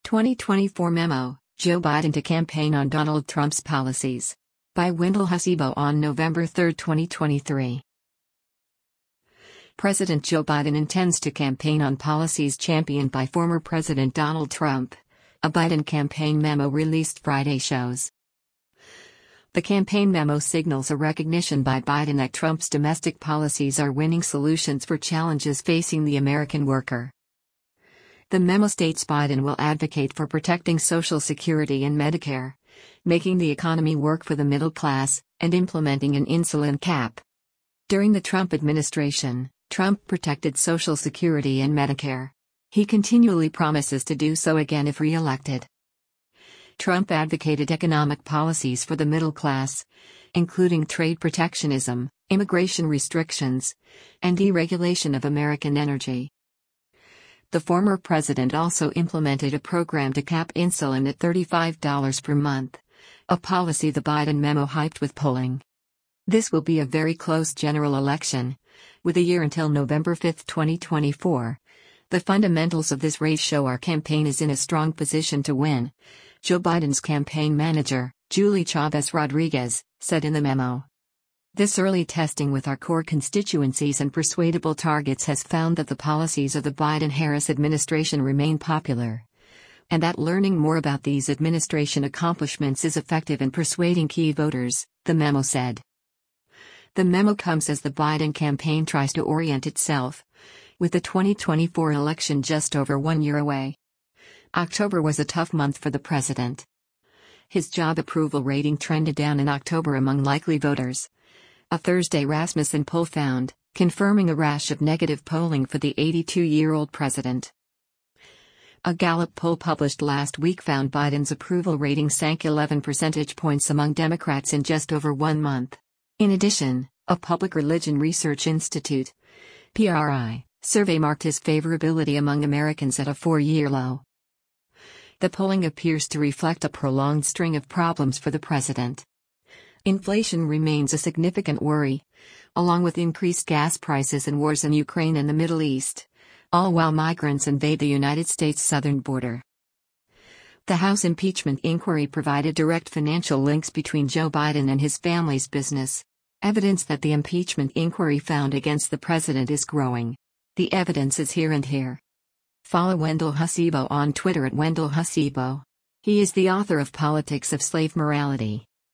2024 Memo, Joe Biden to campaign on Donald Trump's policies. By Wendell Hasibo on November 3, 2023. President Joe Biden intends to campaign on policies championed by former President Donald Trump. A Biden campaign memo released Friday shows. The campaign memo signals a recognition by Biden that Trump's domestic policies are winning solutions for challenges facing the American worker. The memo states Biden will advocate for protecting Social Security and Medicare, making the economy work for the middle class, and implementing an insulin cap. During the Trump administration, Trump protected Social Security and Medicare. He continually promises to do so again if re-elected. Trump advocated economic policies for the middle class, including trade protectionism, immigration restrictions, and deregulation of American energy. The former president also implemented a program to cap insulin at $35 per month, a policy the Biden memo hyped with polling. This will be a very close general election, with a year until November 5, 2024. The fundamentals of this race show our campaign is in a strong position to win, Joe Biden's campaign manager, Julie Chavez Rodriguez, said in the memo. This early testing with our core constituencies and persuadable targets has found that the policies of the Biden-Harris administration remain popular, and that learning more about these administration accomplishments is effective in persuading key voters, the memo said. The memo comes as the Biden campaign tries to orient itself, with the 2024 election just over 1 year away. October was a tough month for the president. His job approval rating trended down in October among likely voters. A Thursday Rasmussen poll found, confirming a rash of negative polling for the 82-year-old president. A Gallup poll published last week found Biden's approval rating sank 11 percentage points among Democrats in just over 1 month. In addition, a Public Religion Research Institute (PRI) survey marked his favorability among Americans at a 4-year low. The polling appears to reflect a prolonged string of problems for the president. Inflation remains a significant worry, along with increased gas prices and wars in Ukraine and the Middle East, all while migrants invade the United States southern border. The House impeachment inquiry provided direct financial links between Joe Biden and his family's business. Evidence that the impeachment inquiry found against the president is growing. The evidence is here and here. Follow Wendell Hasibo on Twitter at Wendell Hasibo. He is the author of Politics of Slave Morality.